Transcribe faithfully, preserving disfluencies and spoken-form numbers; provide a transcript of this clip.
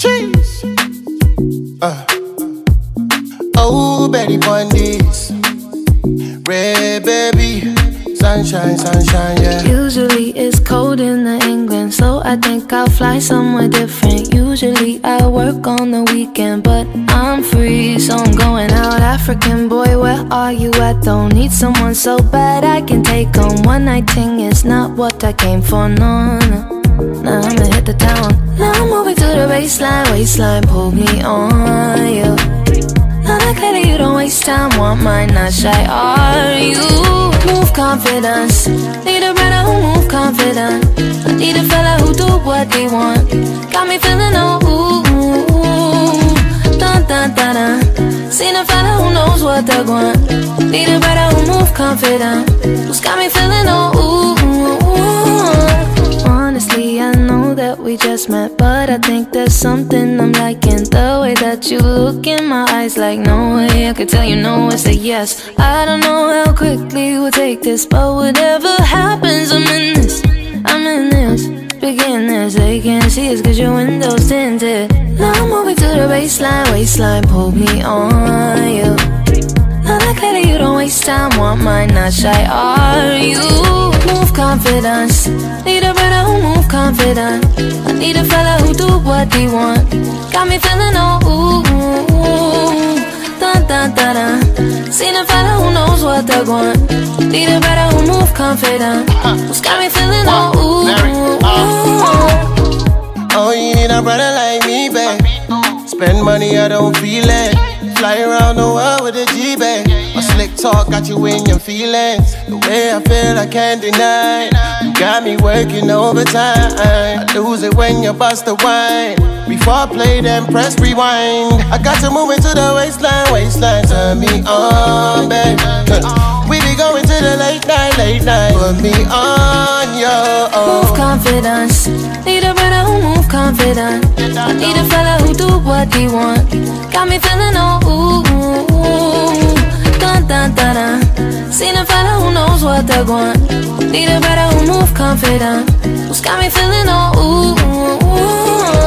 Cheese. Uh. Oh, Betty Bundy's red baby. Sunshine, sunshine, yeah. Usually it's cold in the England, so I think I'll fly somewhere different. Usually I work on the weekend, but I'm free, so I'm going out. African boy, where are you at? Don't need someone so bad I can take on. One night thing is not what I came for, no, no. Now I'ma hit the town. Now I'm moving to the baseline, waistline, pull me on, yeah. Now that clearly you don't waste time, want mine, not shy, are you? Move confidence, need a brother who move confident. I need a fella who do what they want. Got me feeling oh ooh, dun dun dun dun. Seen a fella who knows what they want. Need a brother who move confident, who's got me feeling oh ooh. Honestly, I know that we just met, but I think there's something I'm liking. The way that you look in my eyes, like no way I could tell you no, it's a yes. I don't know how quickly we'll take this, but whatever happens, I'm in this. I'm in this, begin this. They can't see us cause your window's tinted. Now I'm moving to the baseline, waistline, pull me on, you. Now that clearly you don't waste time, want mine, not shy, are you? Move confidence, need a brother who move confident. I need a fella who do what they want. Got me feeling oh ooh, dun dun dun dun. Seen a fella who knows what they want. Need a brother who move confident, who's got me feeling oh ooh. Oh, you need a brother like me, babe. Spend money, I don't feel it. Fly around the world with a G-Bag. My slick talk got you in your feelings. The way I feel, I can't deny. You got me working overtime. I lose it when you bust the wine. Before I play, then press rewind. I got to move into the waistline, waistline. Turn me on, babe. We be going to the late night, late night. Put me on, yo. Move confidence, need a brother who move confident. I need a fella who do what he want. Got me feeling oh ooh, dun dun dun dun. Seen a fella who knows what they want. Need a brother who move confident, who's got me feeling oh ooh.